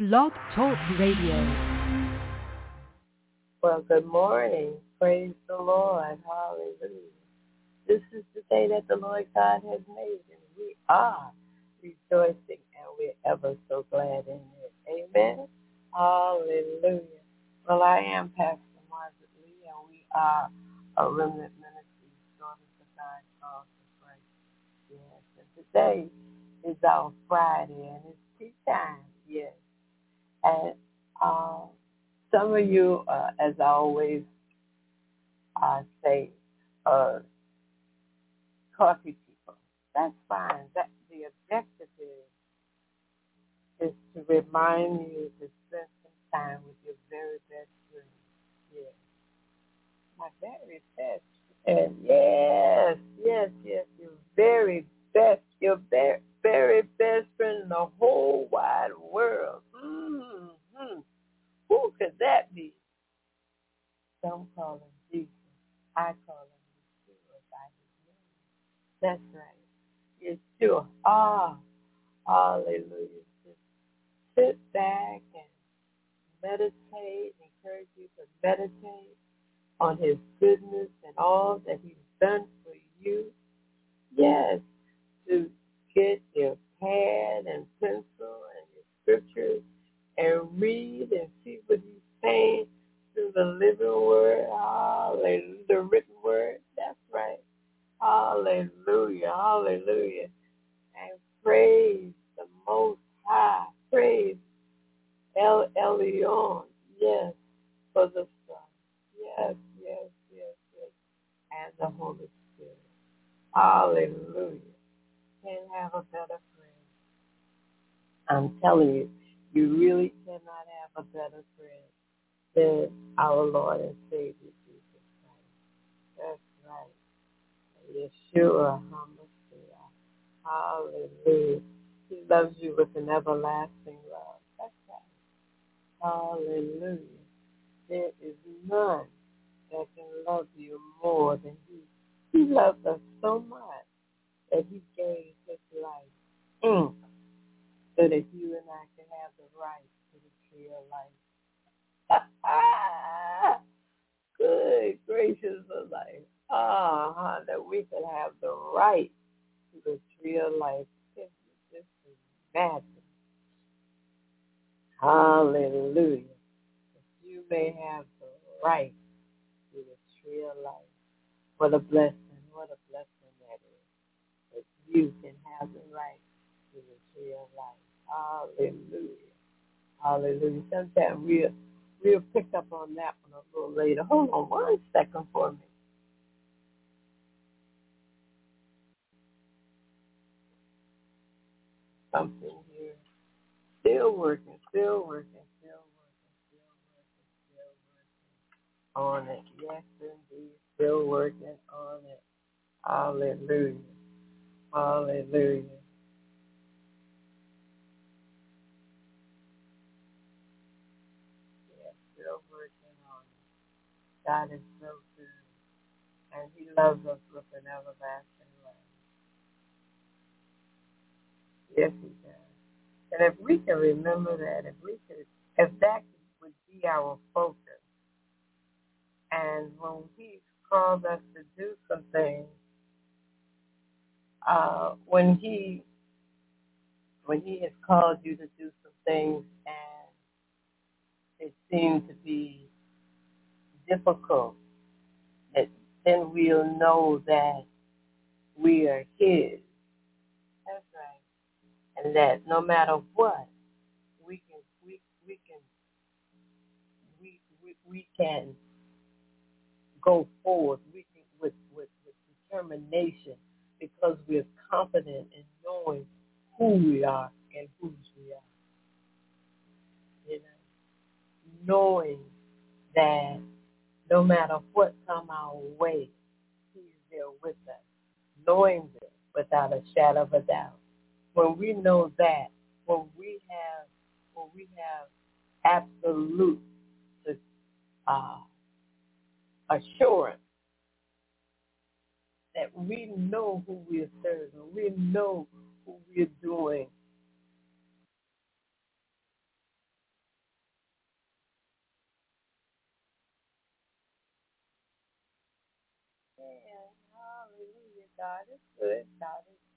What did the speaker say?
Blog Talk Radio. Well, good morning. Praise the Lord. Hallelujah. This is the day that the Lord God has made, and we are rejoicing, and we're ever so glad in it. Amen. Hallelujah. Well, I am Pastor Margaret Lee, and we are a remnant ministry, daughters of God, called to Christ. Yes, and today is our Friday, and it's tea time. Yes, and some of you, as I always say, coffee people. That's fine. That the objective is to remind you to spend some time with your very best friend. Yes, my very best friend. Yes, your very best, your very best friend in the whole wide world. Mm-hmm. Who could that be? Don't call him Jesus. I call him Yeshua by his name. That's right. Yeshua. Hallelujah. Just sit back and meditate. Encourage you to meditate on his goodness and all that he's done for you. Yes, to get your pad and pencil and your scriptures and read and see what he's saying through the living word. Hallelujah. The written word. That's right. Hallelujah. Hallelujah. And praise the Most High. Praise El Elyon. Yes, for the Son. Yes. And the Holy Spirit. Hallelujah. Can't have a better friend. I'm telling you, you really cannot have a better friend than our Lord and Savior, Jesus Christ. That's right. Yeshua HaMashiach. Hallelujah. He loves you with an everlasting love. That's right. Hallelujah. There is none that can love you more than he. He loved us so much that he gave his life so that you and I can have the right to the tree of life. Good gracious of life. That we could have the right to the tree of life. Can you just imagine? Hallelujah. That you may have the right to the tree of life. What a blessing. What a blessing that is. That you can have the right to the tree of life. Hallelujah. Hallelujah. Sometimes we'll pick up on that one a little later. Hold on 1 second for me. Something here. Still working on it. Yes, indeed. Still working on it. Hallelujah. Hallelujah. Yes, still working on it. God is so good. And he loves us with an everlasting love. Yes, he does. And if we can remember that, if that would be our focus, and when he's called us to do some things, when he has called you to do some things and it seems to be difficult, then we'll know that we are his. That's right. And that no matter what, we can go forward. We can with determination because we're confident in knowing who we are and whose we are. You know, knowing that no matter what come our way, he's there with us. Knowing this without a shadow of a doubt. When we know that, when we have absolute assurance that we know who we are serving, we know who we're doing Hallelujah. God is good. God is